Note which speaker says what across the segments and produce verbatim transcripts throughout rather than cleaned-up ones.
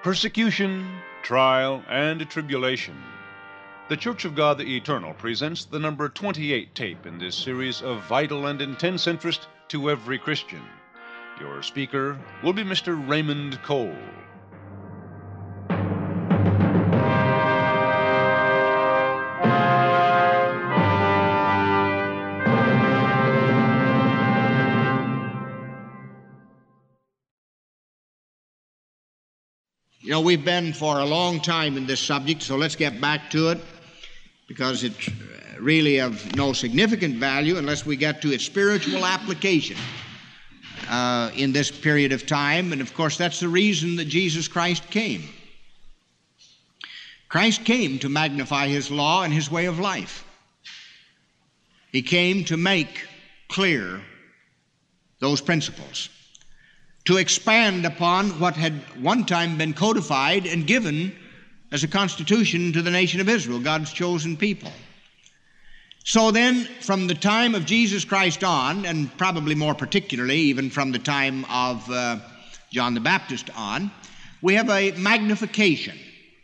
Speaker 1: Persecution, trial, and tribulation. The Church of God the Eternal presents the number twenty-eight tape in this series of vital and intense interest to every Christian. Your speaker will be Mister Raymond Cole.
Speaker 2: You know, we've been for a long time in this subject, so let's get back to it, because it's really of no significant value unless we get to its spiritual application uh, in this period of time. And of course, that's the reason that Jesus Christ came. Christ came to magnify His law and His way of life. He came to make clear those principles, to expand upon what had one time been codified and given as a constitution to the nation of Israel, God's chosen people. So then, from the time of Jesus Christ on, and probably more particularly even from the time of uh, John the Baptist on, we have a magnification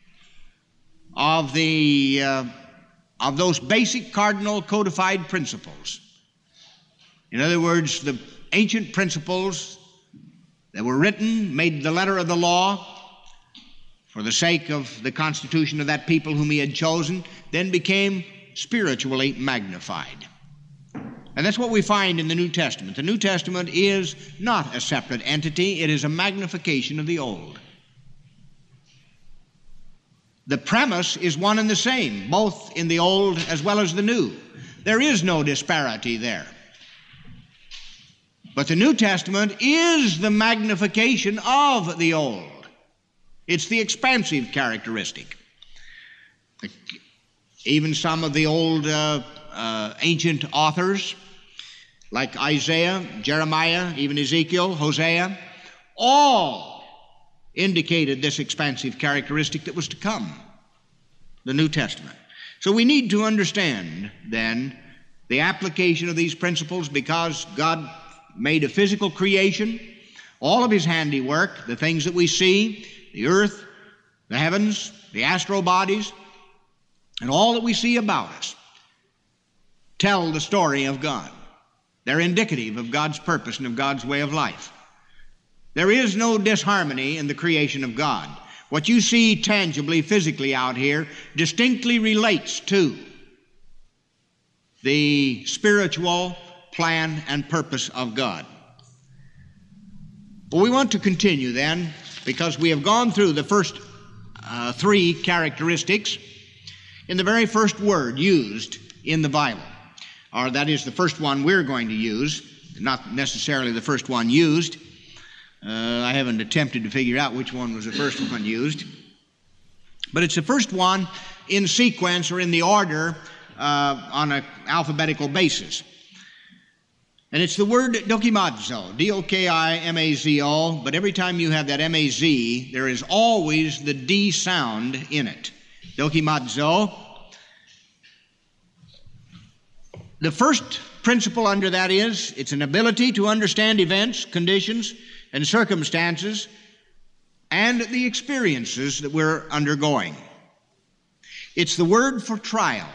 Speaker 2: of the uh, of those basic cardinal codified principles. In other words, the ancient principles that were written, made the letter of the law for the sake of the constitution of that people whom He had chosen, then became spiritually magnified. And that's what we find in the New Testament. The New Testament is not a separate entity, it is a magnification of the Old. The premise is one and the same, both in the Old as well as the New. There is no disparity there. But the New Testament is the magnification of the Old. It's the expansive characteristic. Even some of the old uh, uh, ancient authors, like Isaiah, Jeremiah, even Ezekiel, Hosea, all indicated this expansive characteristic that was to come, the New Testament. So we need to understand, then, the application of these principles, because God made a physical creation, all of His handiwork, the things that we see, the earth, the heavens, the astral bodies, and all that we see about us, tell the story of God. They're indicative of God's purpose and of God's way of life. There is no disharmony in the creation of God. What you see tangibly, physically out here, distinctly relates to the spiritual plan and purpose of God. But we want to continue then, because we have gone through the first uh, three characteristics in the very first word used in the Bible, or that is the first one we're going to use, not necessarily the first one used. Uh, I haven't attempted to figure out which one was the first one used, but it's the first one in sequence or in the order uh, on an alphabetical basis. And it's the word dokimazo, D O K I M A Z O, but every time you have that M A Z, there is always the D sound in it. Dokimazo. The first principle under that is, it's an ability to understand events, conditions, and circumstances, and the experiences that we're undergoing. It's the word for trial.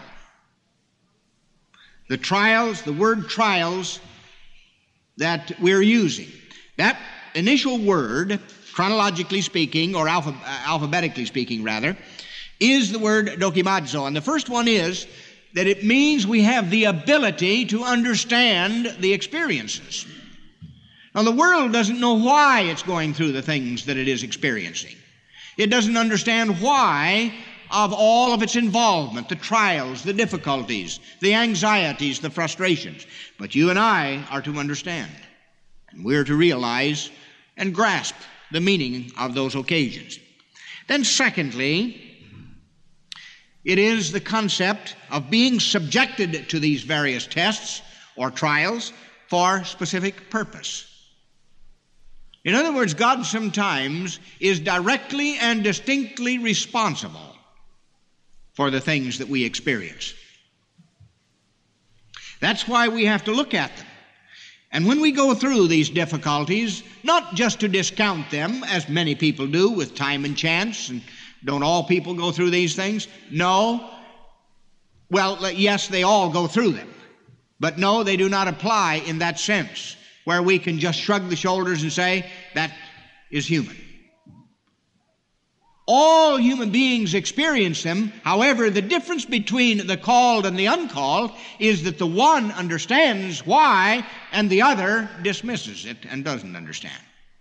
Speaker 2: The trials, the word trials, that we're using. That initial word, chronologically speaking, or alpha, uh, alphabetically speaking rather, is the word dokimazo. And the first one is that it means we have the ability to understand the experiences. Now, the world doesn't know why it's going through the things that it is experiencing. It doesn't understand why of all of its involvement, the trials, the difficulties, the anxieties, the frustrations. But you and I are to understand, and we're to realize and grasp the meaning of those occasions. Then secondly, it is the concept of being subjected to these various tests or trials for specific purpose. In other words, God sometimes is directly and distinctly responsible for the things that we experience. That's why we have to look at them And when we go through these difficulties, not just to discount them, as many people do with time and chance, and don't all people go through these things? No. Well, yes, they all go through them. But no, they do not apply in that sense, where we can just shrug the shoulders and say, that is human. All human beings experience them. However, the difference between the called and the uncalled is that the one understands why and the other dismisses it and doesn't understand.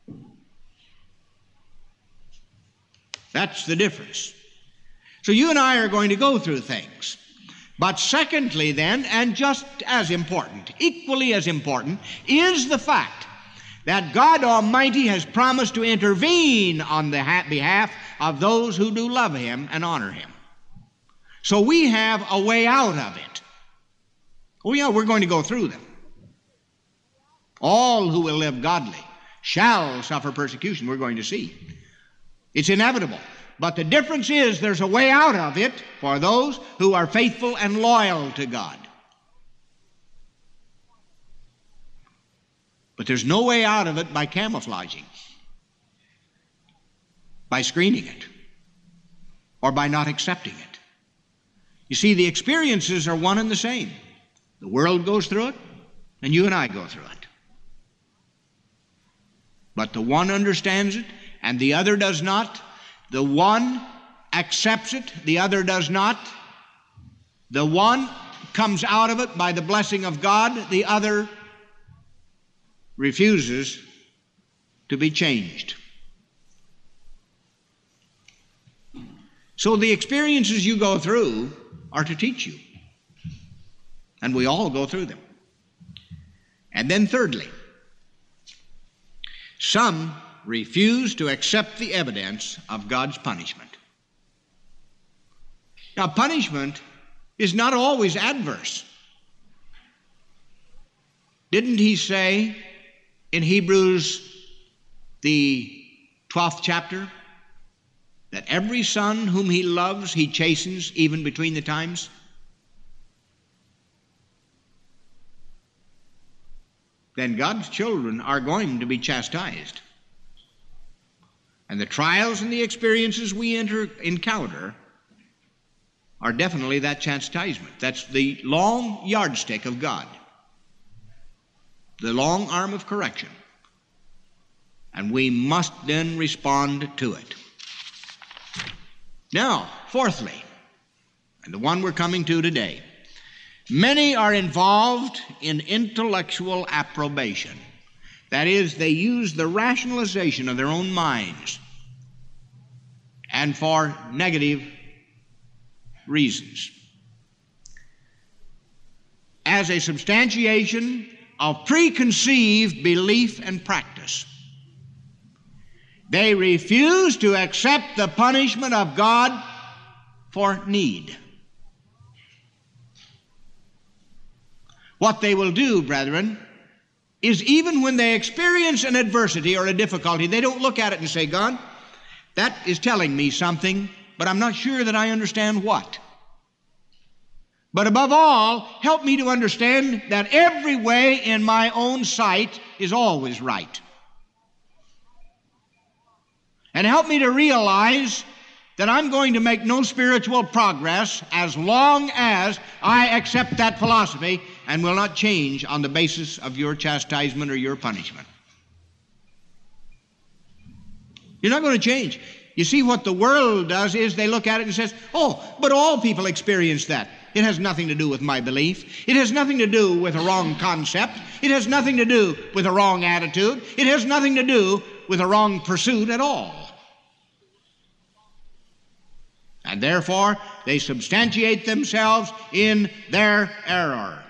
Speaker 2: That's the difference. So you and I are going to go through things. But secondly then, and just as important, equally as important, is the fact that God Almighty has promised to intervene on the behalf of those who do love Him and honor Him. So we have a way out of it. Oh yeah, we're going to go through them. All who will live godly shall suffer persecution, we're going to see. It's inevitable. But the difference is there's a way out of it for those who are faithful and loyal to God. But there's no way out of it by camouflaging, by screening it, or by not accepting it. You see, the experiences are one and the same. The world goes through it, and you and I go through it. But the one understands it, and the other does not. The one accepts it, the other does not. The one comes out of it by the blessing of God, the other refuses to be changed. So the experiences you go through are to teach you. And we all go through them. And then thirdly, some refuse to accept the evidence of God's punishment. Now, punishment is not always adverse. Didn't He say in Hebrews, the twelfth chapter, that every son whom He loves, He chastens even between the times? Then God's children are going to be chastised. And the trials and the experiences we enter, encounter are definitely that chastisement. That's the long yardstick of God, the long arm of correction. And we must then respond to it. Now, fourthly, and the one we're coming to today, many are involved in intellectual approbation. That is, they use the rationalization of their own minds and for negative reasons as a substantiation of preconceived belief and practice. They refuse to accept the punishment of God for need. What they will do, brethren, is even when they experience an adversity or a difficulty, they don't look at it and say, God, that is telling me something, but I'm not sure that I understand what. But above all, help me to understand that every way in my own sight is always right. And help me to realize that I'm going to make no spiritual progress as long as I accept that philosophy and will not change on the basis of your chastisement or your punishment. You're not going to change. You see, what the world does is they look at it and says, oh, but all people experience that. It has nothing to do with my belief. It has nothing to do with a wrong concept. It has nothing to do with a wrong attitude. It has nothing to do with a wrong pursuit at all. And therefore, they substantiate themselves in their error.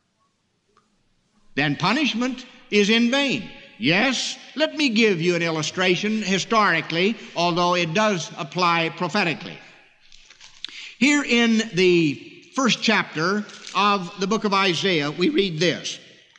Speaker 2: Then punishment is in vain. Yes, let me give you an illustration historically, although it does apply prophetically. Here in the first chapter of the book of Isaiah, we read this.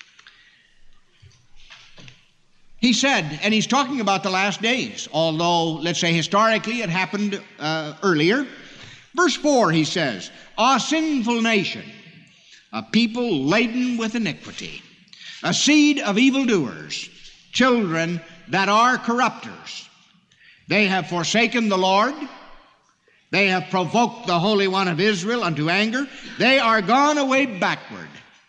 Speaker 2: He said, and he's talking about the last days, although, let's say, historically it happened uh, earlier. Verse four, he says, "A sinful nation, a people laden with iniquity. a seed of evildoers, children that are corrupters. They have forsaken the Lord. They have provoked the Holy One of Israel unto anger. They are gone away backward.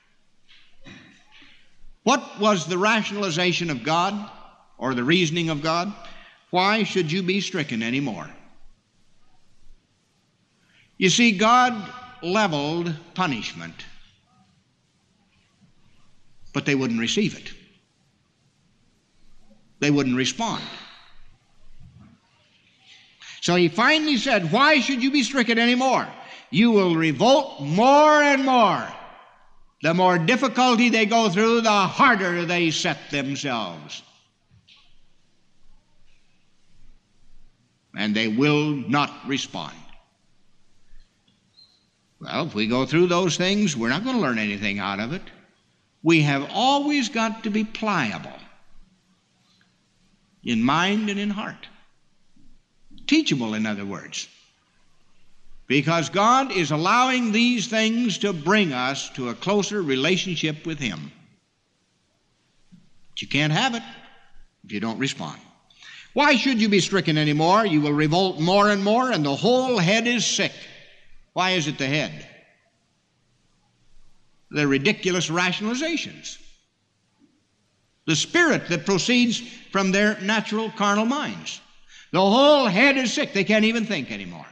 Speaker 2: What was the rationalization of God, or the reasoning of God? Why should you be stricken anymore? You see, God leveled punishment, but they wouldn't receive it. They wouldn't respond. So he finally said, why should you be stricken anymore? You will revolt more and more. The more difficulty they go through, the harder they set themselves. And they will not respond. Well, if we go through those things, we're not going to learn anything out of it. We have always got to be pliable in mind and in heart. Teachable, in other words. Because God is allowing these things to bring us to a closer relationship with Him. But you can't have it if you don't respond. Why should you be stricken anymore? You will revolt more and more, and the whole head is sick. Why is it the head? The ridiculous rationalizations. The spirit that proceeds from their natural carnal minds. The whole head is sick. They can't even think anymore.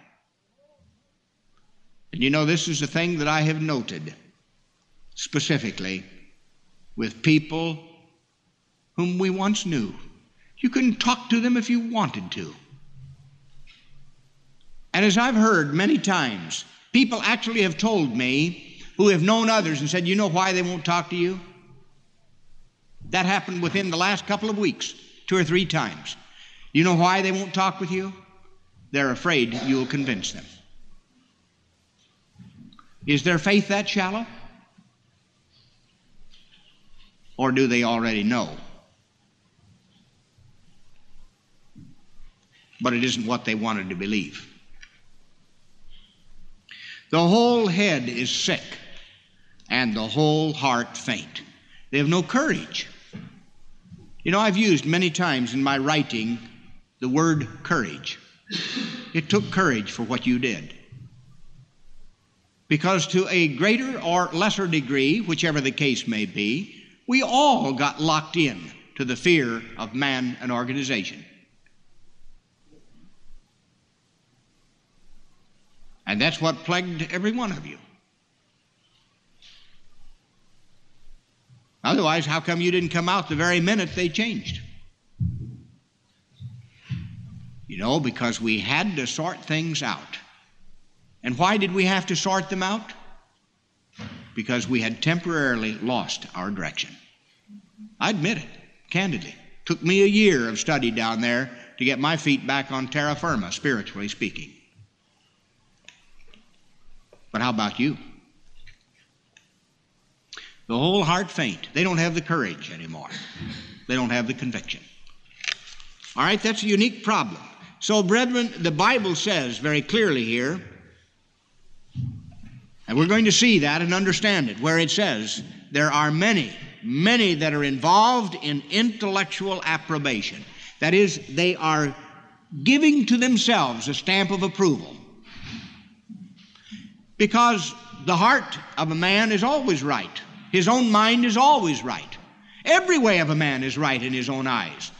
Speaker 2: And you know, this is a thing that I have noted specifically with people whom we once knew. You couldn't talk to them if you wanted to. And as I've heard many times, people actually have told me who have known others and said, you know why they won't talk to you? That happened within the last couple of weeks, two or three times. You know why they won't talk with you? They're afraid you'll convince them. Is their faith that shallow? Or do they already know? But it isn't what they wanted to believe. The whole head is sick, and the whole heart faint. They have no courage. You know, I've used many times in my writing the word courage. It took courage for what you did. Because to a greater or lesser degree, whichever the case may be, we all got locked in to the fear of man and organization. And that's what plagued every one of you. Otherwise, how come you didn't come out the very minute they changed? You know, because we had to sort things out. And why did we have to sort them out? Because we had temporarily lost our direction. I admit it, candidly. It took me a year of study down there to get my feet back on terra firma, spiritually speaking. But how about you? The whole heart faint. They don't have the courage anymore. They don't have the conviction. All right, that's a unique problem. So, brethren, the Bible says very clearly here, and we're going to see that and understand it, where it says there are many, many that are involved in intellectual approbation. That is, they are giving to themselves a stamp of approval. Because the heart of a man is always right. His own mind is always right. Every way of a man is right in his own eyes.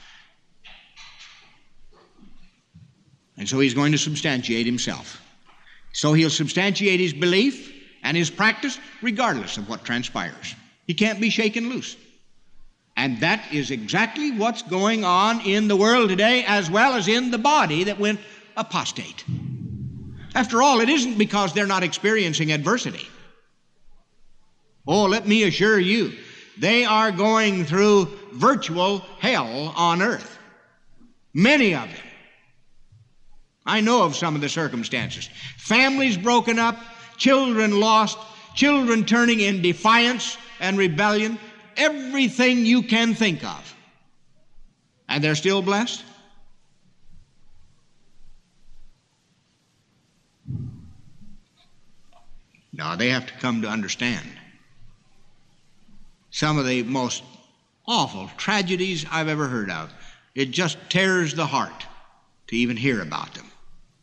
Speaker 2: And so he's going to substantiate himself. So he'll substantiate his belief and his practice regardless of what transpires. He can't be shaken loose. And that is exactly what's going on in the world today, as well as in the body that went apostate. After all, it isn't because they're not experiencing adversity. Oh, let me assure you, they are going through virtual hell on earth. Many of them. I know of some of the circumstances. Families broken up, children lost, children turning in defiance and rebellion, everything you can think of. And they're still blessed? No, they have to come to understand some of the most awful tragedies I've ever heard of. It just tears the heart to even hear about them.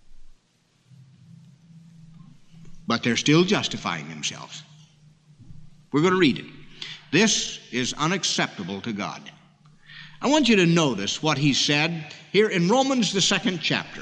Speaker 2: But they're still justifying themselves. We're going to read it. This is unacceptable to God. I want you to notice what he said here in Romans, the second chapter.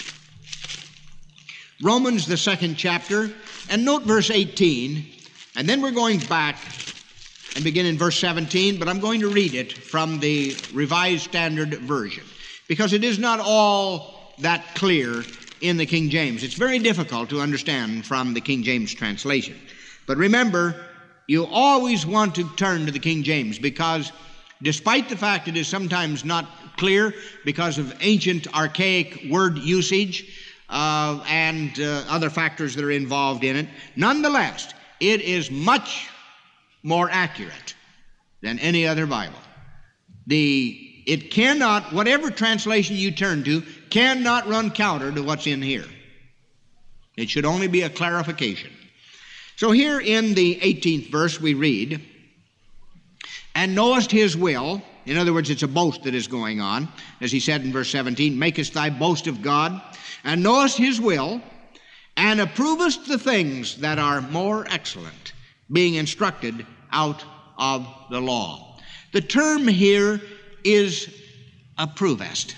Speaker 2: Romans, the second chapter, and note verse eighteen, and then we're going back and begin in verse seventeen, but I'm going to read it from the Revised Standard Version, because it is not all that clear in the King James. It's very difficult to understand from the King James translation. But remember, you always want to turn to the King James, because despite the fact it is sometimes not clear because of ancient archaic word usage uh, and uh, other factors that are involved in it, nonetheless, it is much more accurate than any other Bible. The, it cannot, whatever translation you turn to, cannot run counter to what's in here. It should only be a clarification. So here in the eighteenth verse we read, and knowest his will. In other words, it's a boast that is going on. As he said in verse seventeen, makest thy boast of God, and knowest his will, and approvest the things that are more excellent, being instructed out of the law. The term here is approvest.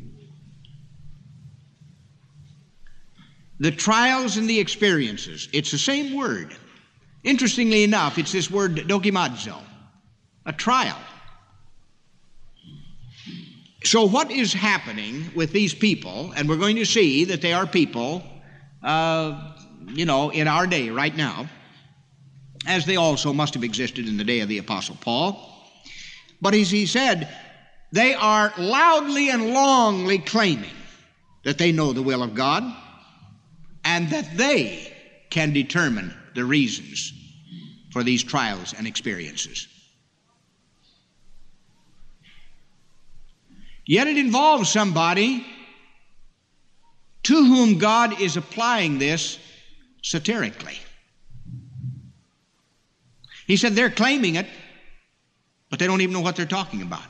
Speaker 2: The trials and the experiences, it's the same word. Interestingly enough, it's this word dokimazo, a trial. So what is happening with these people, and we're going to see that they are people, uh, you know, in our day right now, as they also must have existed in the day of the Apostle Paul. But as he said, they are loudly and longly claiming that they know the will of God and that they can determine the reasons for these trials and experiences. Yet it involves somebody to whom God is applying this satirically. He said they're claiming it, but they don't even know what they're talking about.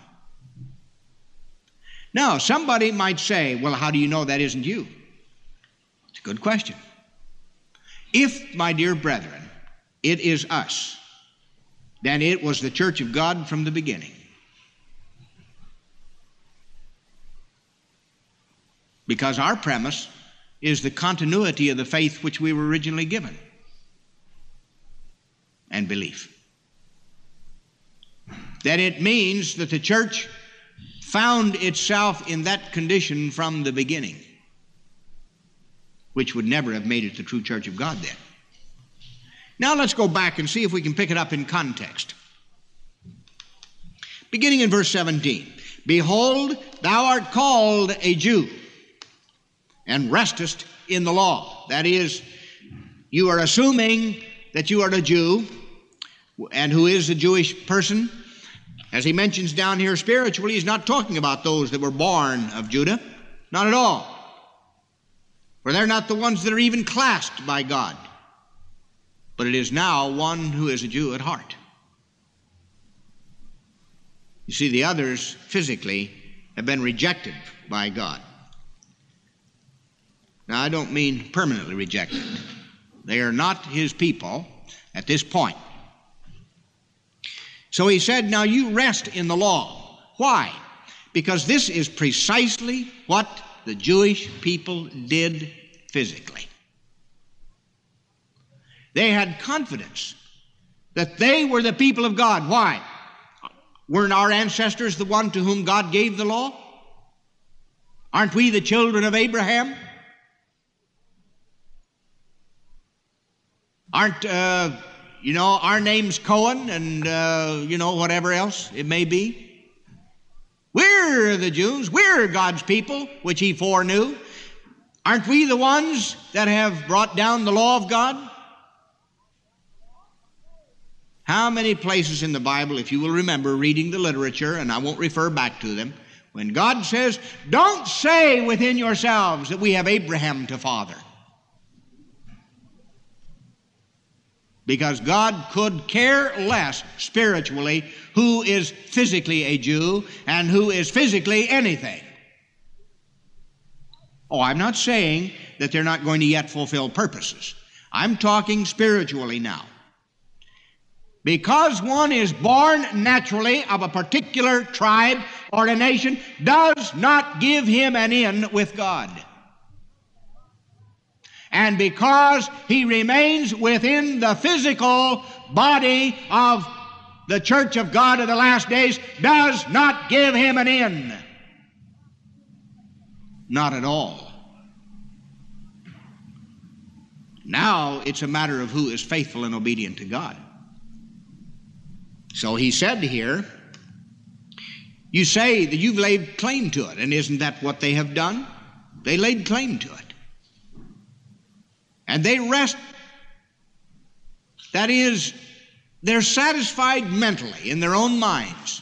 Speaker 2: Now, somebody might say, well, how do you know that isn't you? It's a good question. If, my dear brethren, it is us, then it was the church of God from the beginning. Because our premise is the continuity of the faith which we were originally given and belief. That it means that the church found itself in that condition from the beginning, which would never have made it the true church of God then. Now let's go back and see if we can pick it up in context. Beginning in verse seventeen, behold, thou art called a Jew, and restest in the law. That is, you are assuming that you are a Jew, and who is a Jewish person. As he mentions down here spiritually, he's not talking about those that were born of Judah. Not at all. For they're not the ones that are even classed by God. But it is now one who is a Jew at heart. You see, the others physically have been rejected by God. Now, I don't mean permanently rejected. They are not his people at this point. So he said, now you rest in the law. Why? Because this is precisely what the Jewish people did physically. They had confidence that they were the people of God. Why? Weren't our ancestors the one to whom God gave the law? Aren't we the children of Abraham? Aren't, uh, you know, our name's Cohen and, uh, you know, whatever else it may be? We're the Jews. We're God's people, which he foreknew. Aren't we the ones that have brought down the law of God? How many places in the Bible, if you will remember reading the literature, and I won't refer back to them, when God says, don't say within yourselves that we have Abraham to father. because God could care less spiritually who is physically a Jew and who is physically anything. Oh, I'm not saying that they're not going to yet fulfill purposes. I'm talking spiritually now. Because one is born naturally of a particular tribe or a nation does not give him an in with God. And because he remains within the physical body of the church of God of the last days does not give him an in. Not at all. Now it's a matter of who is faithful and obedient to God. So he said here, you say that you've laid claim to it, and isn't that what they have done? They laid claim to it. And they rest, that is, they're satisfied mentally in their own minds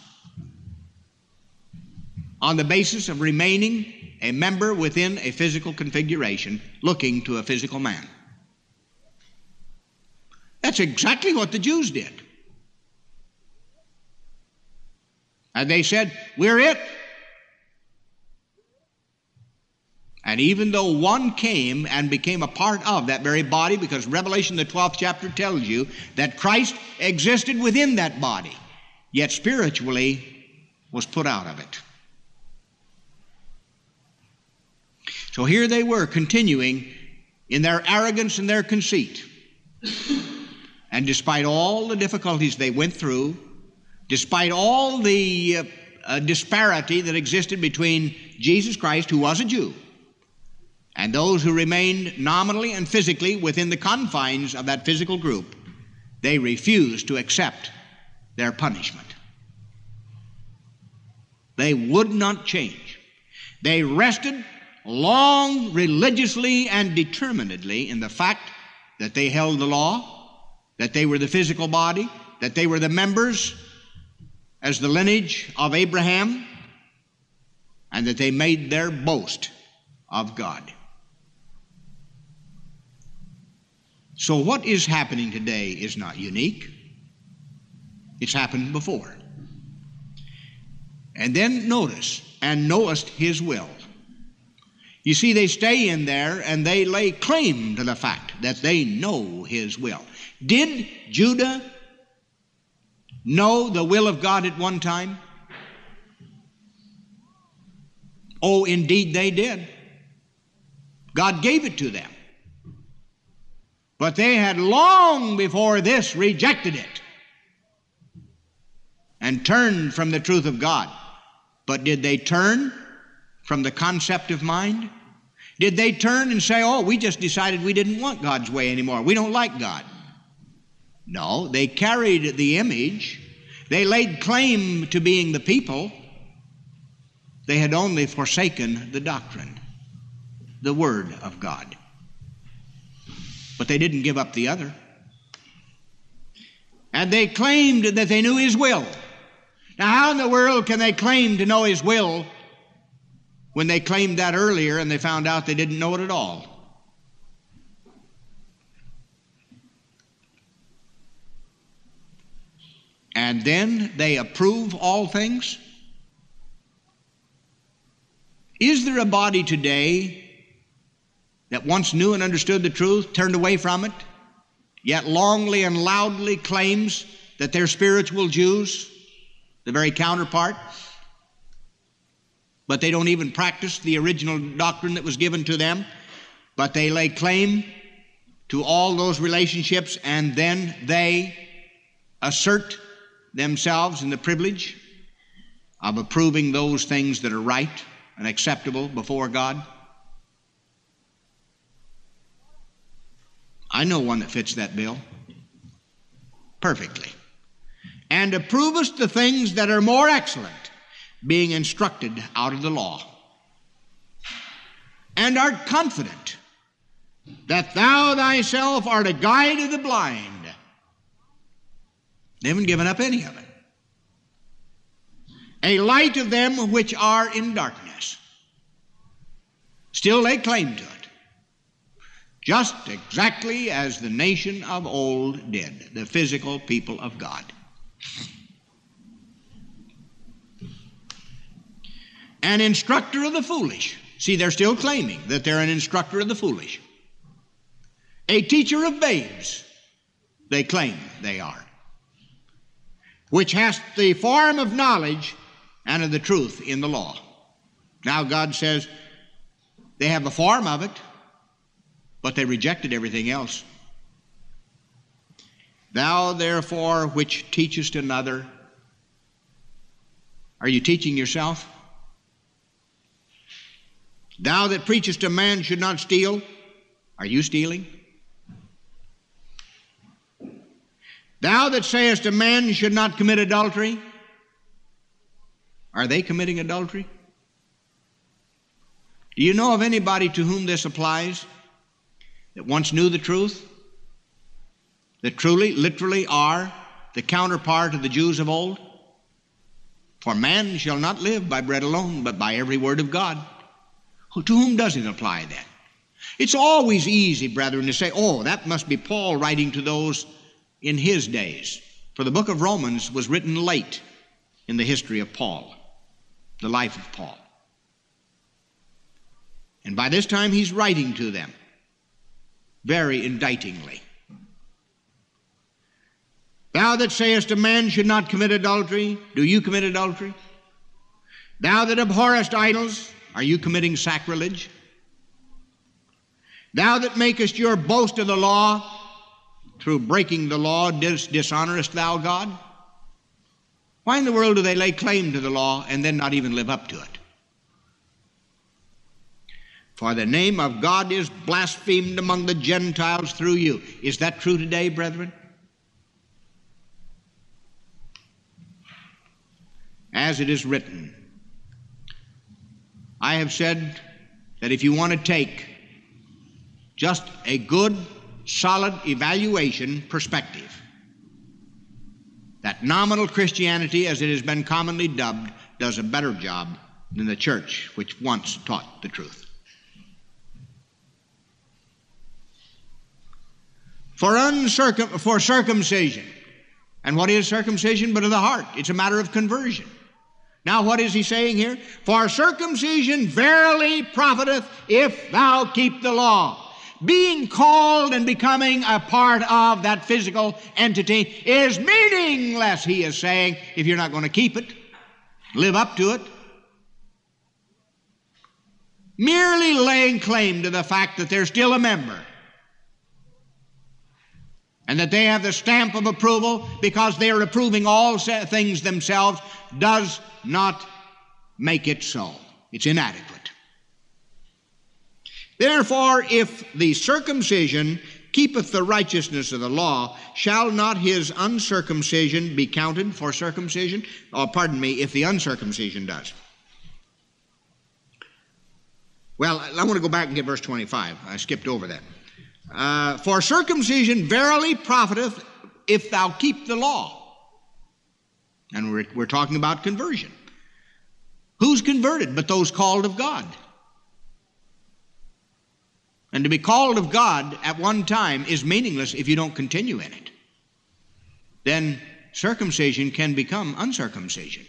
Speaker 2: on the basis of remaining a member within a physical configuration looking to a physical man. That's exactly what the Jews did. And they said, we're it. And even though one came and became a part of that very body, because Revelation the twelfth chapter tells you that Christ existed within that body, yet spiritually was put out of it. So here they were continuing in their arrogance and their conceit. And despite all the difficulties they went through, despite all the uh, uh, disparity that existed between Jesus Christ, who was a Jew, and those who remained nominally and physically within the confines of that physical group, they refused to accept their punishment. They would not change. They rested long, religiously, and determinedly in the fact that they held the law, that they were the physical body, that they were the members as the lineage of Abraham, and that they made their boast of God. So what is happening today is not unique. It's happened before. And then notice, and knowest his will. You see, they stay in there and they lay claim to the fact that they know his will. Did Judah know the will of God at one time? Oh, indeed they did. God gave it to them. But they had long before this rejected it and turned from the truth of God. But did they turn from the concept of mind? Did they turn and say, oh, we just decided we didn't want God's way anymore. We don't like God. No, they carried the image. They laid claim to being the people. They had only forsaken the doctrine, the Word of God. But they didn't give up the other. And they claimed that they knew his will. Now, how in the world can they claim to know his will when they claimed that earlier and they found out they didn't know it at all? And then they approve all things? Is there a body today that once knew and understood the truth, turned away from it, yet longly and loudly claims that they're spiritual Jews, the very counterpart, but they don't even practice the original doctrine that was given to them, but they lay claim to all those relationships, and then they assert themselves in the privilege of approving those things that are right and acceptable before God? I know one that fits that bill perfectly. And approvest the things that are more excellent, being instructed out of the law, and art confident that thou thyself art a guide of the blind. They haven't given up any of it. A light of them which are in darkness. Still lay claim to it. just exactly as the nation of old did, the physical people of God. An instructor of the foolish. See, they're still claiming that they're an instructor of the foolish. A teacher of babes, they claim they are, which has the form of knowledge and of the truth in the law. Now God says they have the form of it, but they rejected everything else. Thou therefore which teachest another, are you teaching yourself? Thou that preachest a man should not steal, are you stealing? Thou that sayest a man should not commit adultery, are they committing adultery? Do you know of anybody to whom this applies that once knew the truth, that truly, literally are the counterpart of the Jews of old? For man shall not live by bread alone, but by every word of God. To whom does it apply then? It's always easy, brethren, to say, oh, that must be Paul writing to those in his days. For the book of Romans was written late in the history of Paul, the life of Paul. And by this time he's writing to them very indictingly. Thou that sayest a man should not commit adultery, do you commit adultery? Thou that abhorrest idols, are you committing sacrilege? Thou that makest your boast of the law, through breaking the law, dis- dishonorest thou God? Why in the world do they lay claim to the law and then not even live up to it? For the name of God is blasphemed among the Gentiles through you. Is that true today, brethren? As it is written, I have said that if you want to take just a good, solid evaluation perspective, that nominal Christianity, as it has been commonly dubbed, does a better job than the church which once taught the truth. For, uncircum- for circumcision, and what is circumcision but of the heart? It's a matter of conversion. Now what is he saying here? For circumcision verily profiteth if thou keep the law. Being called and becoming a part of that physical entity is meaningless, he is saying, if you're not going to keep it, live up to it. Merely laying claim to the fact that they're still a member and that they have the stamp of approval because they are approving all things themselves does not make it so. It's inadequate. Therefore, if the circumcision keepeth the righteousness of the law, shall not his uncircumcision be counted for circumcision? Or pardon me, if the uncircumcision does. Well, I want to go back and get verse twenty-five. I skipped over that. Uh, for circumcision verily profiteth if thou keep the law. And we're, we're talking about conversion. Who's converted but those called of God? And to be called of God at one time is meaningless if you don't continue in it. Then circumcision can become uncircumcision.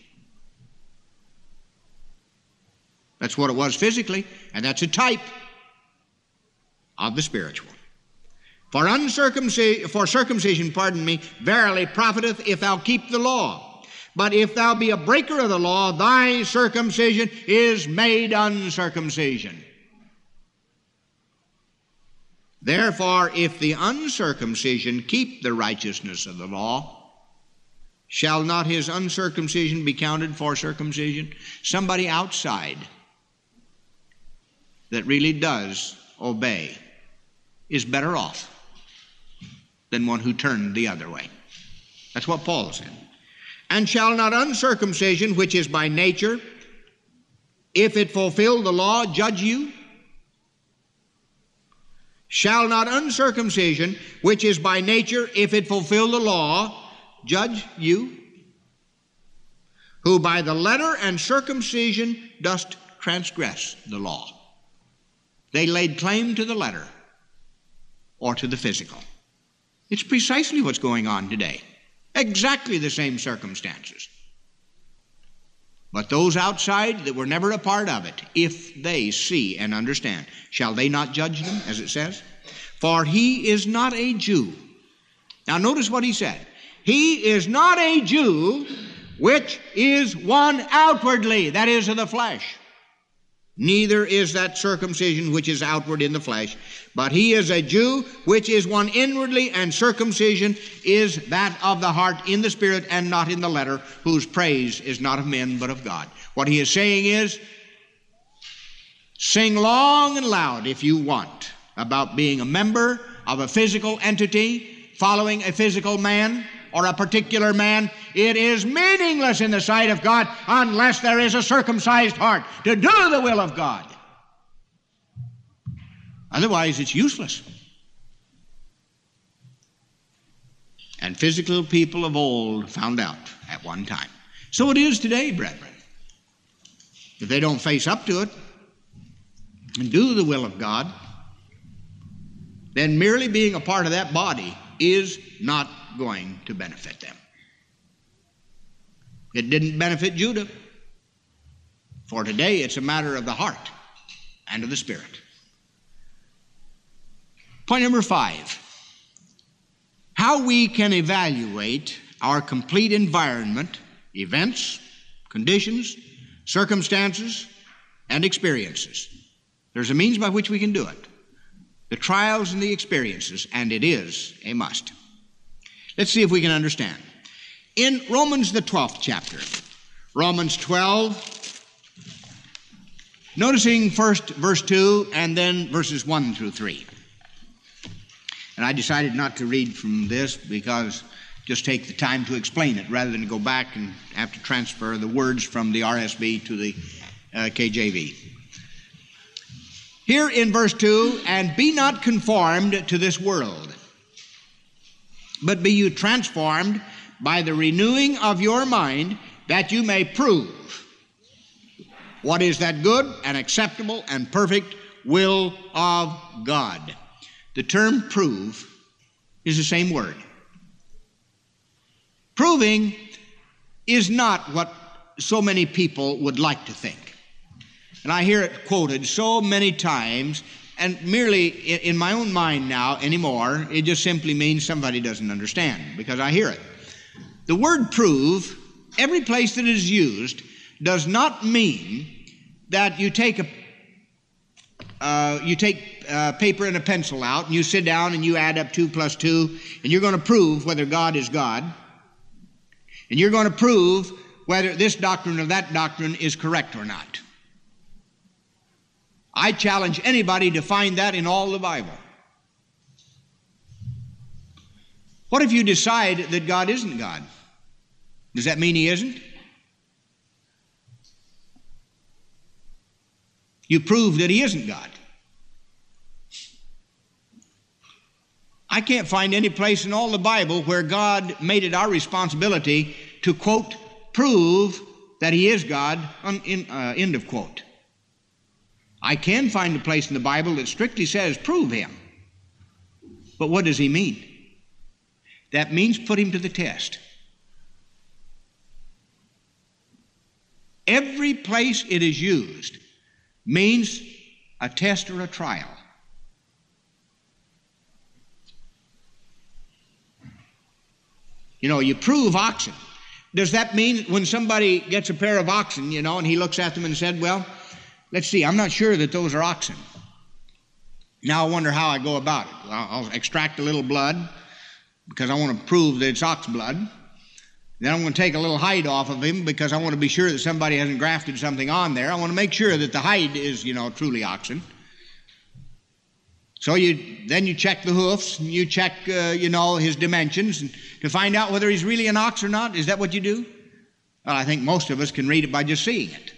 Speaker 2: That's what it was physically, and that's a type of the spiritual. For uncircumcision, for circumcision, pardon me, verily profiteth if thou keep the law. But if thou be a breaker of the law, thy circumcision is made uncircumcision. Therefore, if the uncircumcision keep the righteousness of the law, shall not his uncircumcision be counted for circumcision? Somebody outside that really does obey is better off than one who turned the other way. That's what Paul said. And shall not uncircumcision, which is by nature, if it fulfill the law, judge you? Shall not uncircumcision, which is by nature, if it fulfill the law, judge you? Who by the letter and circumcision dost transgress the law. They laid claim to the letter, or to the physical. It's precisely what's going on today. Exactly the same circumstances. But those outside that were never a part of it, if they see and understand, shall they not judge them, as it says? For he is not a Jew. Now notice what he said. He is not a Jew which is one outwardly, that is, of the flesh. Neither is that circumcision which is outward in the flesh, but he is a Jew which is one inwardly, and circumcision is that of the heart in the spirit and not in the letter, whose praise is not of men but of God. What he is saying is, sing long and loud if you want about being a member of a physical entity, following a physical man or a particular man. It is meaningless in the sight of God unless there is a circumcised heart to do the will of God. Otherwise, it's useless. And physical people of old found out at one time. So it is today, brethren. If they don't face up to it and do the will of God, then merely being a part of that body is not going to benefit them. It didn't benefit Judah. For today, it's a matter of the heart and of the spirit. Point number five, how we can evaluate our complete environment, events, conditions, circumstances, and experiences. There's a means by which we can do it. The trials and the experiences, and it is a must. Let's see if we can understand. In Romans, the twelfth chapter, Romans twelve, noticing first verse two and then verses one through three. And I decided not to read from this because just take the time to explain it rather than go back and have to transfer the words from the R S V to the uh, K J V. Here in verse two, and be not conformed to this world, but be you transformed by the renewing of your mind, that you may prove what is that good and acceptable and perfect will of God. The term prove is the same word. Proving is not what so many people would like to think. And I hear it quoted so many times, and merely in my own mind now anymore, it just simply means somebody doesn't understand, because I hear it. The word prove, every place that it is used, does not mean that you take a uh, you take uh, paper and a pencil out and you sit down and you add up two plus two and you're going to prove whether God is God, and you're going to prove whether this doctrine or that doctrine is correct or not. I challenge anybody to find that in all the Bible. What if you decide that God isn't God? Does that mean He isn't? You prove that He isn't God. I can't find any place in all the Bible where God made it our responsibility to, quote, prove that He is God, un, in, uh, end of quote. I can find a place in the Bible that strictly says prove Him. But what does He mean? That means put Him to the test. Every place it is used means a test or a trial. You know, you prove oxen. Does that mean when somebody gets a pair of oxen, you know, and he looks at them and said, well, let's see, I'm not sure that those are oxen. Now I wonder how I go about it. I'll, I'll extract a little blood because I want to prove that it's ox blood. Then I'm going to take a little hide off of him because I want to be sure that somebody hasn't grafted something on there. I want to make sure that the hide is, you know, truly oxen. So you then you check the hoofs and you check, uh, you know, his dimensions and to find out whether he's really an ox or not. Is that what you do? Well, I think most of us can read it by just seeing it.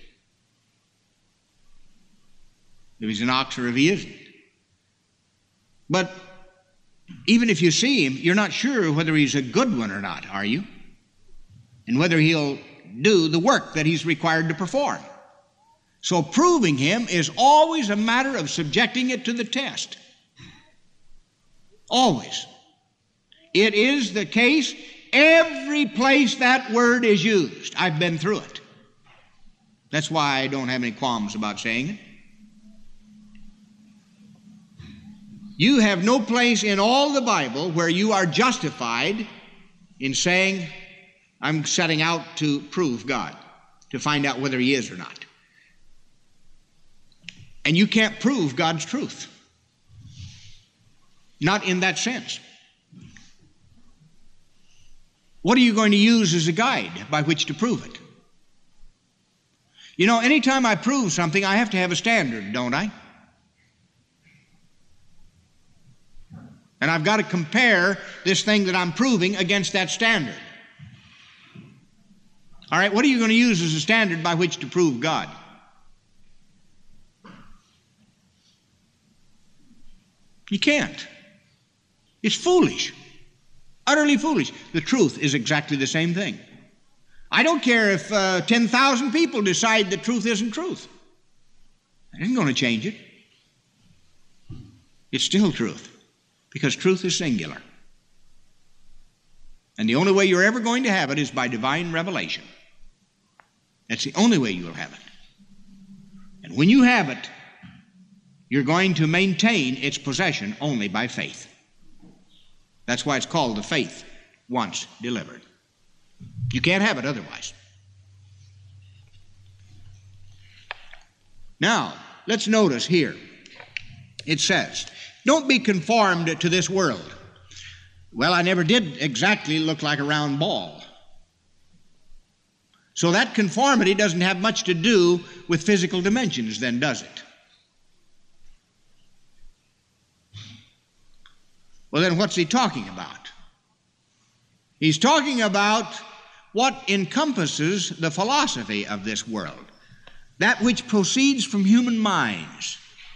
Speaker 2: If he's an ox or if he isn't. But even if you see him, you're not sure whether he's a good one or not, are you? And whether he'll do the work that he's required to perform. So proving him is always a matter of subjecting it to the test. Always. It is the case every place that word is used. I've been through it. That's why I don't have any qualms about saying it. You have no place in all the Bible where you are justified in saying, I'm setting out to prove God, to find out whether He is or not. And you can't prove God's truth. Not in that sense. What are you going to use as a guide by which to prove it? You know, anytime I prove something, I have to have a standard, don't I? And I've got to compare this thing that I'm proving against that standard. All right, what are you going to use as a standard by which to prove God? You can't. It's foolish. Utterly foolish. The truth is exactly the same thing. I don't care if uh, ten thousand people decide that truth isn't truth. That isn't going to change it. It's still truth, because truth is singular. And the only way you're ever going to have it is by divine revelation. That's the only way you'll have it. And when you have it, you're going to maintain its possession only by faith. That's why it's called the faith once delivered. You can't have it otherwise. Now, let's notice here. It says, don't be conformed to this world. Well, I never did exactly look like a round ball. So that conformity doesn't have much to do with physical dimensions then, does it? Well, then what's he talking about? He's talking about what encompasses the philosophy of this world, that which proceeds from human minds.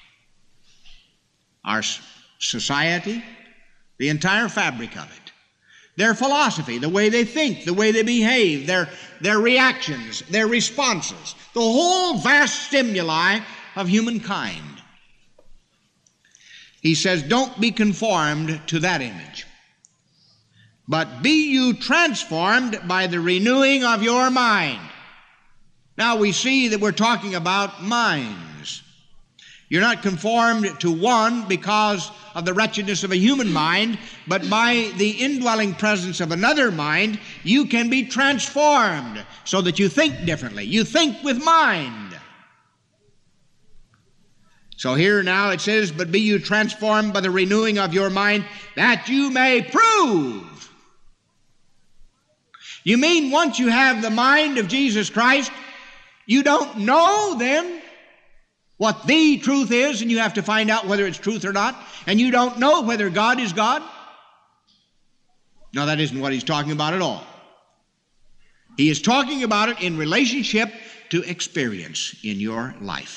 Speaker 2: Our society, the entire fabric of it, their philosophy, the way they think, the way they behave, their, their reactions, their responses, the whole vast stimuli of humankind. He says, don't be conformed to that image, but be you transformed by the renewing of your mind. Now we see that we're talking about minds. You're not conformed to one because of the wretchedness of a human mind, but by the indwelling presence of another mind, you can be transformed so that you think differently. You think with mind. So here now it says, but be you transformed by the renewing of your mind, that you may prove. You mean once you have the mind of Jesus Christ, you don't know then what the truth is, and you have to find out whether it's truth or not, and you don't know whether God is God? No, that isn't what he's talking about at all. He is talking about it in relationship to experience in your life.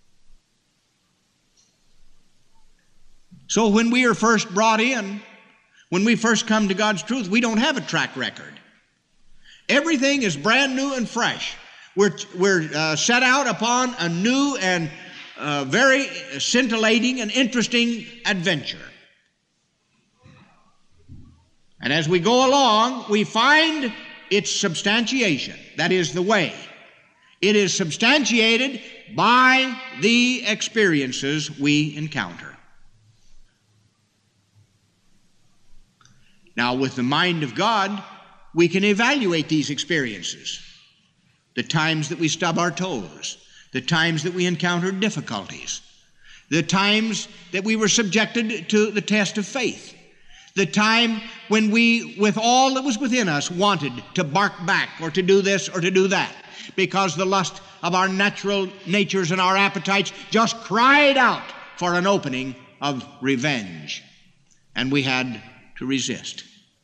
Speaker 2: So when we are first brought in, when we first come to God's truth, we don't have a track record. Everything is brand new and fresh. We're, we're uh, set out upon a new and uh, very scintillating and interesting adventure. And as we go along, we find its substantiation. That is the way. It is substantiated by the experiences we encounter. Now, with the mind of God, we can evaluate these experiences. The times that we stub our toes, the times that we encountered difficulties, the times that we were subjected to the test of faith, the time when we, with all that was within us, wanted to bark back or to do this or to do that, because the lust of our natural natures and our appetites just cried out for an opening of revenge, and we had to resist.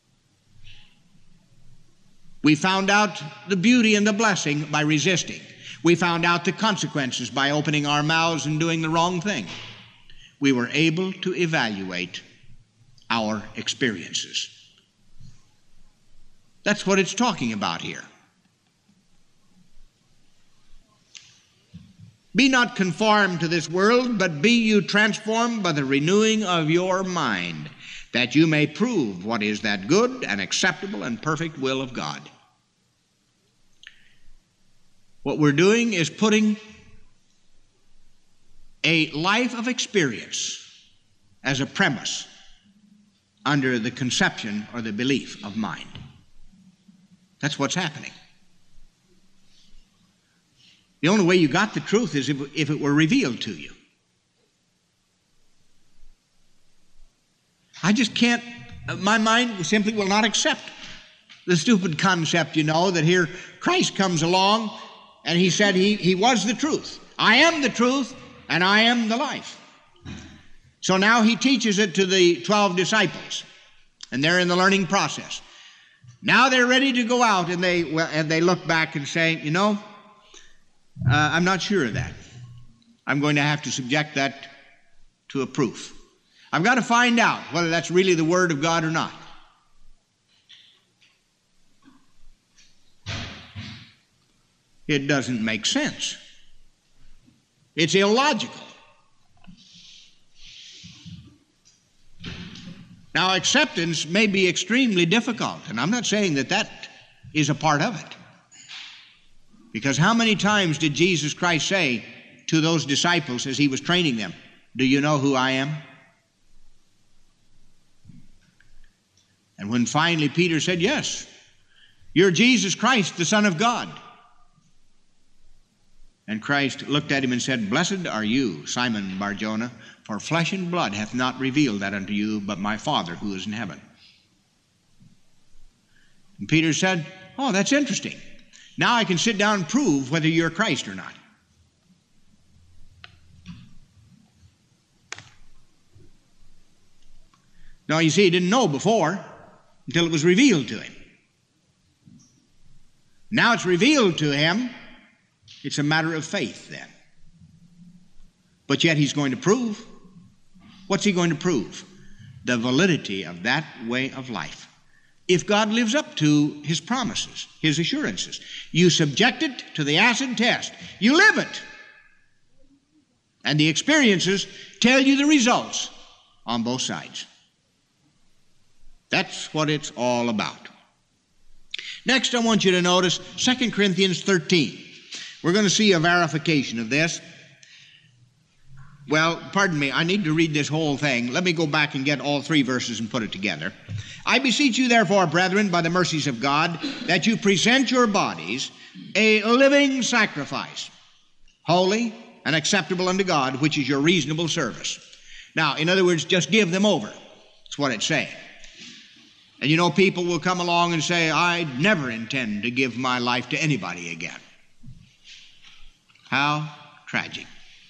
Speaker 2: We found out the beauty and the blessing by resisting. We found out the consequences by opening our mouths and doing the wrong thing. We were able to evaluate our experiences. That's what it's talking about here. Be not conformed to this world, but be you transformed by the renewing of your mind, that you may prove what is that good and acceptable and perfect will of God. What we're doing is putting a life of experience as a premise under the conception or the belief of mind. That's what's happening. The only way you got the truth is if, if it were revealed to you. I just can't, my mind simply will not accept the stupid concept, you know, that here Christ comes along and he said he, he was the truth. I am the truth and I am the life. So now he teaches it to the twelve disciples, and they're in the learning process. Now they're ready to go out, and they, well, and they look back and say, you know, uh, I'm not sure of that. I'm going to have to subject that to a proof. I've got to find out whether that's really the Word of God or not. It doesn't make sense. It's illogical. Now, acceptance may be extremely difficult, and I'm not saying that that is a part of it. Because how many times did Jesus Christ say to those disciples as he was training them, do you know who I am? And when finally Peter said, yes, you're Jesus Christ, the Son of God. And Christ looked at him and said, blessed are you, Simon Bar-Jonah, for flesh and blood hath not revealed that unto you, but my Father who is in heaven. And Peter said, oh, that's interesting. Now I can sit down and prove whether you're Christ or not. Now, you see, he didn't know before until it was revealed to him. Now it's revealed to him. It's a matter of faith then. But yet he's going to prove. What's he going to prove? The validity of that way of life. If God lives up to his promises, his assurances, you subject it to the acid test. You live it. And the experiences tell you the results on both sides. That's what it's all about. Next, I want you to notice Second Corinthians thirteen. We're going to see a verification of this. Well, pardon me, I need to read this whole thing. Let me go back and get all three verses and put it together. I beseech you, therefore, brethren, by the mercies of God, that you present your bodies a living sacrifice, holy and acceptable unto God, which is your reasonable service. Now, in other words, just give them over. That's what it's saying. And you know, people will come along and say, I never intend to give my life to anybody again. How tragic.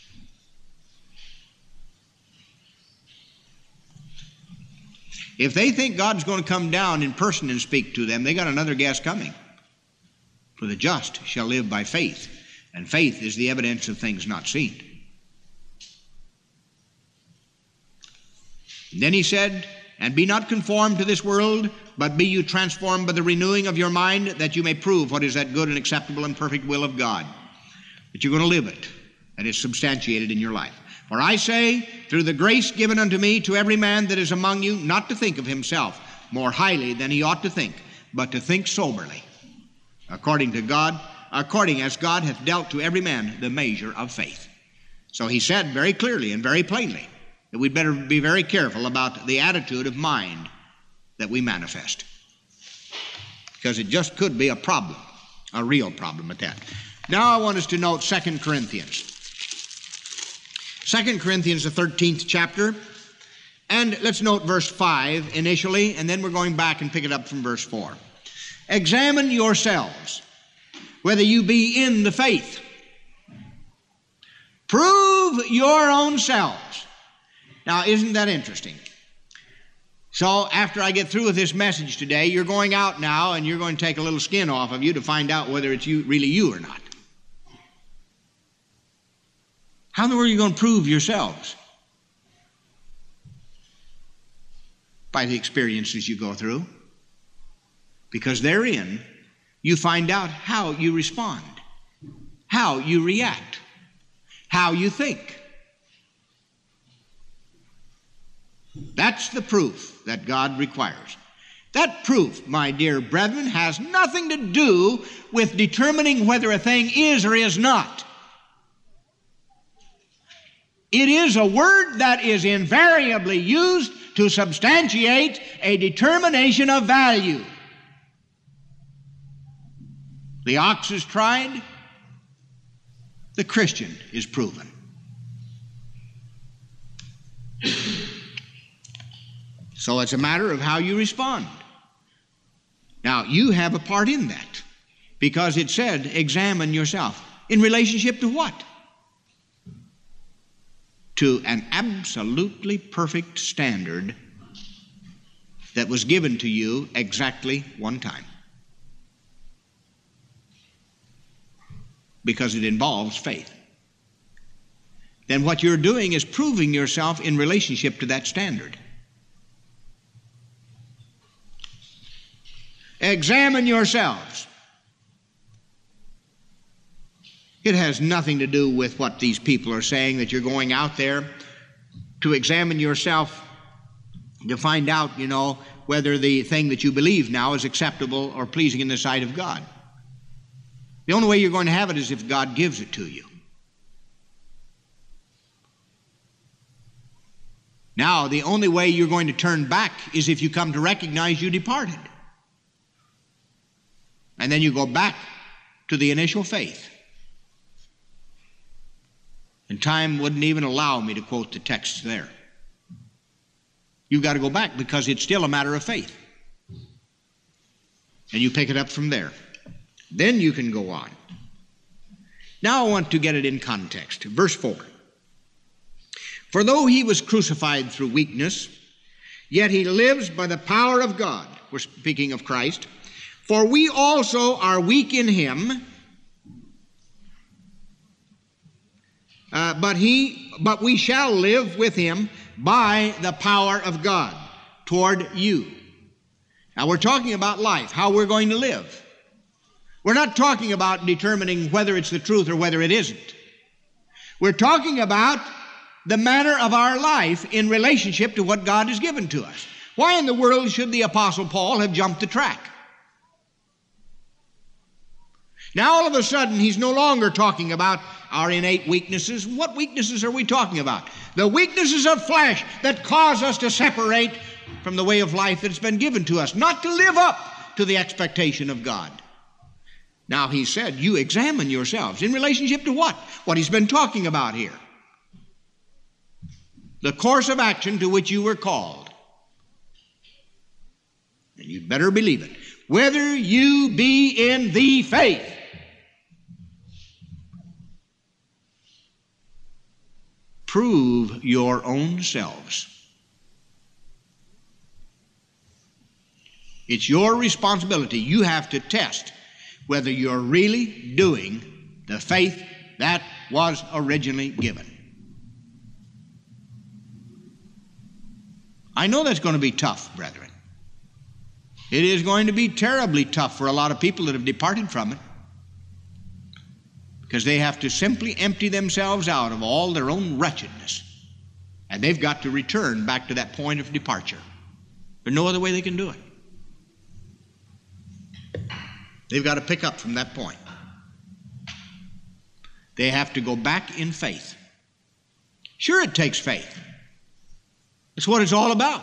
Speaker 2: If they think God's going to come down in person and speak to them, they got another guess coming. For the just shall live by faith, and faith is the evidence of things not seen. And then he said, and be not conformed to this world, but be you transformed by the renewing of your mind, that you may prove what is that good and acceptable and perfect will of God. That you're going to live it, and it's substantiated in your life. For I say, through the grace given unto me, to every man that is among you, not to think of himself more highly than he ought to think, but to think soberly, according to God, according as God hath dealt to every man the measure of faith. So he said very clearly and very plainly that we'd better be very careful about the attitude of mind that we manifest, because it just could be a problem, a real problem at that. Now I want us to note Second Corinthians. Second Corinthians, the thirteenth chapter, and let's note verse five initially, and then we're going back and pick it up from verse four. Examine yourselves, whether you be in the faith. Prove your own selves. Now, isn't that interesting? So after I get through with this message today, you're going out now and you're going to take a little skin off of you to find out whether it's you, really you or not. How in the world are you going to prove yourselves? By the experiences you go through. Because therein you find out how you respond, how you react, how you think. That's the proof that God requires. That proof, my dear brethren, has nothing to do with determining whether a thing is or is not. It is a word that is invariably used to substantiate a determination of value. The ox is tried, the Christian is proven. So it's a matter of how you respond. Now, you have a part in that, because it said, examine yourself. In relationship to what? To an absolutely perfect standard that was given to you exactly one time. Because it involves faith. Then what you're doing is proving yourself in relationship to that standard. Examine yourselves. It has nothing to do with what these people are saying, that you're going out there to examine yourself to find out, you know, whether the thing that you believe now is acceptable or pleasing in the sight of God. The only way you're going to have it is if God gives it to you. Now, the only way you're going to turn back is if you come to recognize you departed. And then you go back to the initial faith. And time wouldn't even allow me to quote the text there. You've got to go back because it's still a matter of faith. And you pick it up from there. Then you can go on. Now I want to get it in context. Verse four. For though he was crucified through weakness, yet he lives by the power of God. We're speaking of Christ. For we also are weak in him, uh, but he, but we shall live with him by the power of God toward you. Now we're talking about life, how we're going to live. We're not talking about determining whether it's the truth or whether it isn't. We're talking about the manner of our life in relationship to what God has given to us. Why in the world should the Apostle Paul have jumped the track? Now all of a sudden he's no longer talking about our innate weaknesses. What weaknesses are we talking about? The weaknesses of flesh that cause us to separate from the way of life that's been given to us, not to live up to the expectation of God. Now he said, you examine yourselves in relationship to what? What he's been talking about here. The course of action to which you were called. And you'd better believe it. Whether you be in the faith. Prove your own selves. It's your responsibility. You have to test whether you're really doing the faith that was originally given. I know that's going to be tough, brethren. It is going to be terribly tough for a lot of people that have departed from it, because they have to simply empty themselves out of all their own wretchedness, and they've got to return back to that point of departure. There's no other way they can do it. They've got to pick up from that point. They have to go back in faith. Sure, it takes faith. That's what it's all about.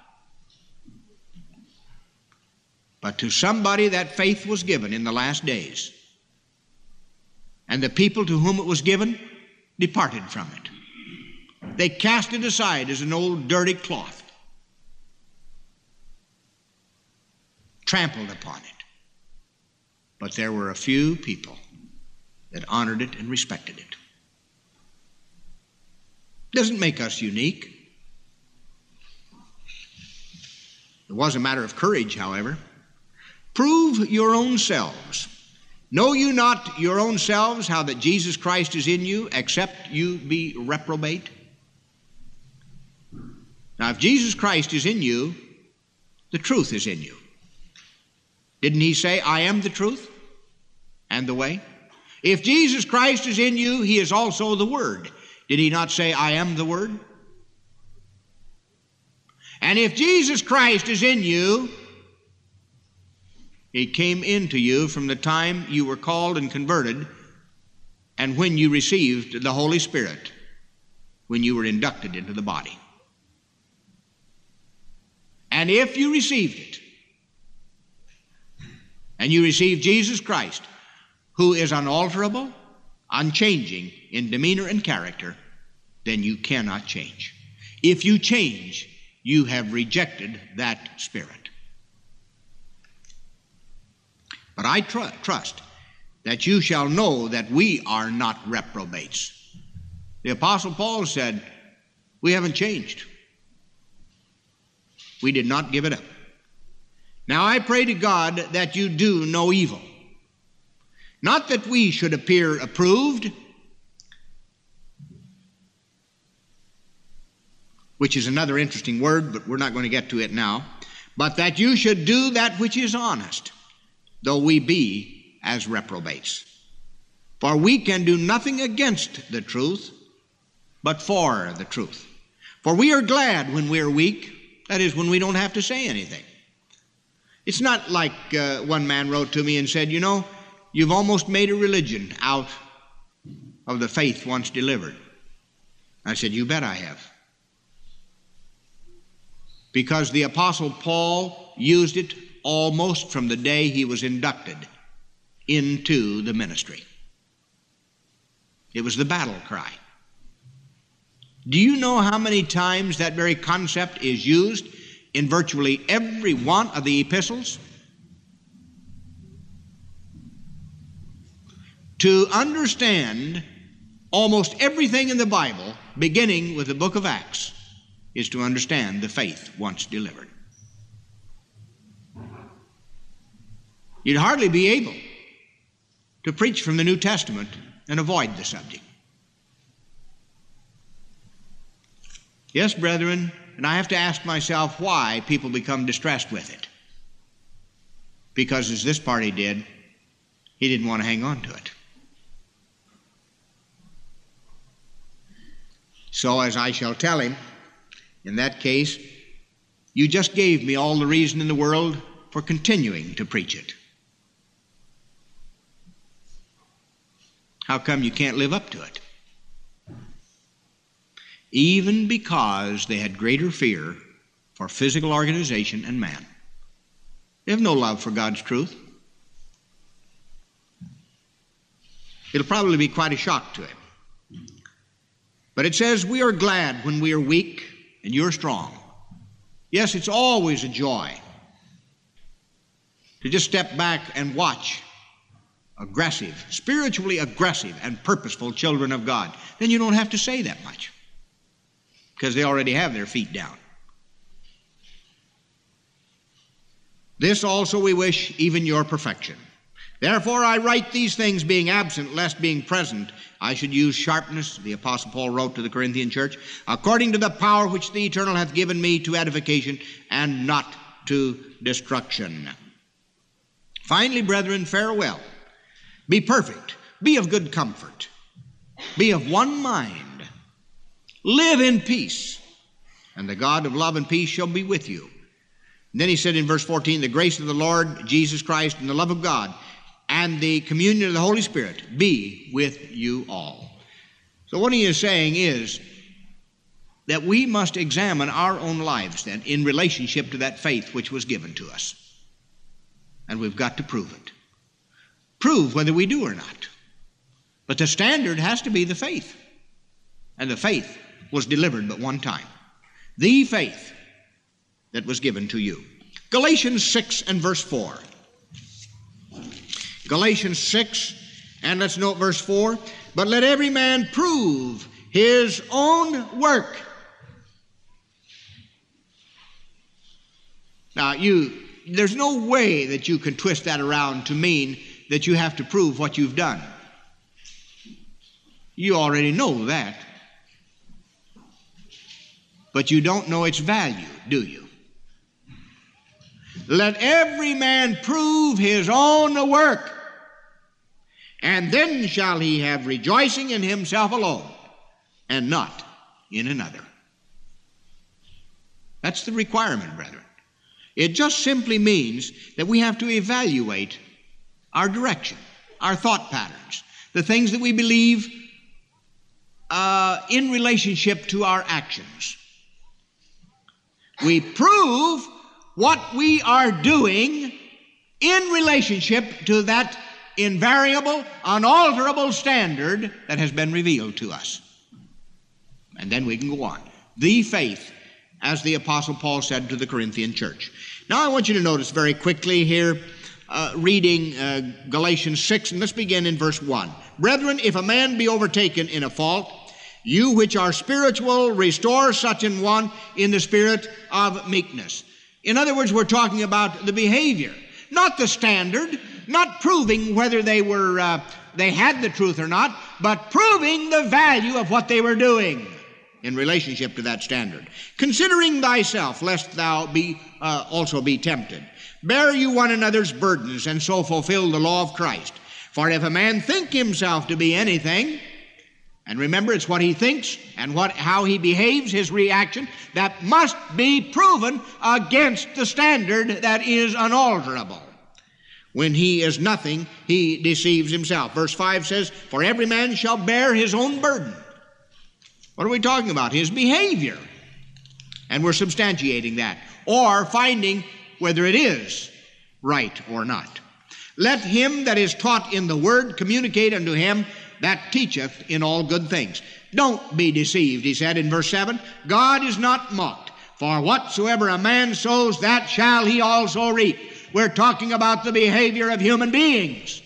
Speaker 2: But to somebody that faith was given in the last days, and the people to whom it was given departed from it. They cast it aside as an old dirty cloth, trampled upon it. But there were a few people that honored it and respected it. Doesn't make us unique. It was a matter of courage, however. Prove your own selves. Know you not your own selves how that Jesus Christ is in you, except you be reprobate? Now, if Jesus Christ is in you, the truth is in you. Didn't he say, I am the truth and the way? If Jesus Christ is in you, he is also the Word. Did he not say, I am the Word? And if Jesus Christ is in you, He came into you from the time you were called and converted and when you received the Holy Spirit, when you were inducted into the body. And if you received it, and you received Jesus Christ, who is unalterable, unchanging in demeanor and character, then you cannot change. If you change, you have rejected that Spirit. But I tr- trust that you shall know that we are not reprobates. The Apostle Paul said, we haven't changed. We did not give it up. Now I pray to God that you do no evil. Not that we should appear approved, which is another interesting word, but we're not going to get to it now, but that you should do that which is honest, though we be as reprobates. For we can do nothing against the truth, but for the truth. For we are glad when we are weak, that is, when we don't have to say anything. It's not like uh, one man wrote to me and said, you know, you've almost made a religion out of the faith once delivered. I said, you bet I have. Because the Apostle Paul used it almost from the day he was inducted into the ministry. It was the battle cry. Do you know how many times that very concept is used in virtually every one of the epistles? To understand almost everything in the Bible, beginning with the book of Acts, is to understand the faith once delivered. You'd hardly be able to preach from the New Testament and avoid the subject. Yes, brethren, and I have to ask myself why people become distressed with it. Because as this party did, he didn't want to hang on to it. So as I shall tell him, in that case, you just gave me all the reason in the world for continuing to preach it. How come you can't live up to it? Even because they had greater fear for physical organization and man. They have no love for God's truth. It'll probably be quite a shock to him. But it says, we are glad when we are weak and you're strong. Yes, it's always a joy to just step back and watch aggressive, spiritually aggressive and purposeful children of God. Then you don't have to say that much, because they already have their feet down. This also we wish, even your perfection. Therefore I write these things being absent, lest being present I should use sharpness, the Apostle Paul wrote to the Corinthian church, according to the power which the Eternal hath given me to edification and not to destruction. Finally, brethren, farewell. Be perfect, be of good comfort, be of one mind, live in peace, and the God of love and peace shall be with you. And then he said in verse fourteen, the grace of the Lord Jesus Christ and the love of God and the communion of the Holy Spirit be with you all. So what he is saying is that we must examine our own lives then in relationship to that faith which was given to us. And we've got to prove it. Prove whether we do or not. But the standard has to be the faith. And the faith was delivered but one time. The faith that was given to you. Galatians six and verse four. Galatians six, and let's note verse four. But let every man prove his own work. Now, you, there's no way that you can twist that around to mean that you have to prove what you've done. You already know that. But you don't know its value, do you? Let every man prove his own work, and then shall he have rejoicing in himself alone, and not in another. That's the requirement, brethren. It just simply means that we have to evaluate our direction, our thought patterns, the things that we believe uh, in relationship to our actions. We prove what we are doing in relationship to that invariable, unalterable standard that has been revealed to us. And then we can go on. The faith, as the Apostle Paul said to the Corinthian church. Now I want you to notice very quickly here, uh, reading uh, Galatians six, and let's begin in verse one. Brethren, if a man be overtaken in a fault, you which are spiritual, restore such an one in the spirit of meekness. In other words, we're talking about the behavior, not the standard, not proving whether they were uh, they had the truth or not, but proving the value of what they were doing in relationship to that standard. Considering thyself, lest thou be uh, also be tempted. Bear you one another's burdens, and so fulfill the law of Christ. For if a man think himself to be anything, and remember, it's what he thinks and what how he behaves, his reaction, that must be proven against the standard that is unalterable. When he is nothing, he deceives himself. Verse five says, for every man shall bear his own burden. What are we talking about? His behavior. And we're substantiating that, or finding whether it is right or not. Let him that is taught in the word communicate unto him that teacheth in all good things. Don't be deceived, he said in verse seven. God is not mocked. For whatsoever a man sows, that shall he also reap. We're talking about the behavior of human beings.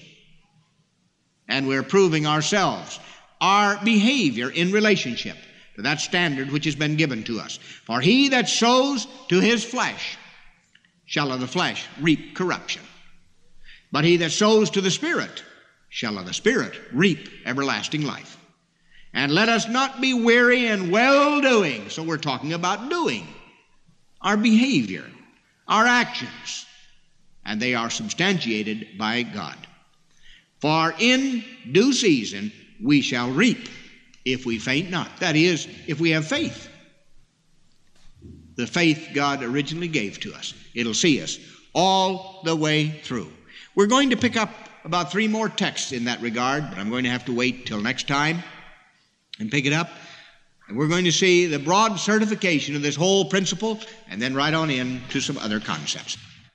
Speaker 2: And we're proving ourselves, our behavior in relationship to that standard which has been given to us. For he that sows to his flesh shall of the flesh reap corruption. But he that sows to the Spirit shall of the Spirit reap everlasting life. And let us not be weary in well-doing. So we're talking about doing, our behavior, our actions, and they are substantiated by God. For in due season we shall reap if we faint not. That is, if we have faith. The faith God originally gave to us. It'll see us all the way through. We're going to pick up about three more texts in that regard, but I'm going to have to wait till next time and pick it up. And we're going to see the broad certification of this whole principle, and then right on in to some other concepts.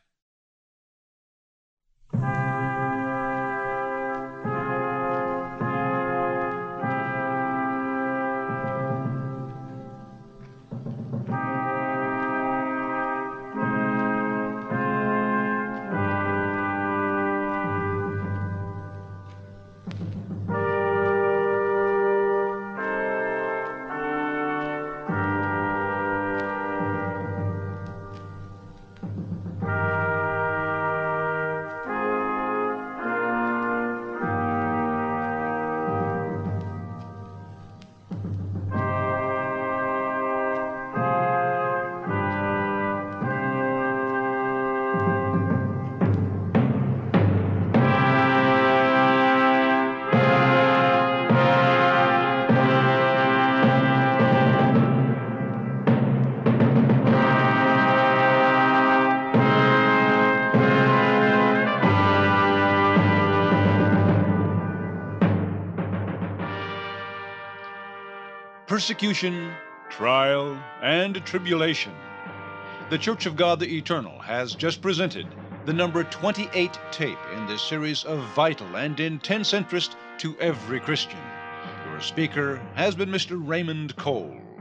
Speaker 1: Persecution, trial, and tribulation. The Church of God the Eternal has just presented the number twenty-eight tape in this series of vital and intense interest to every Christian. Your speaker has been Mister Raymond Cole.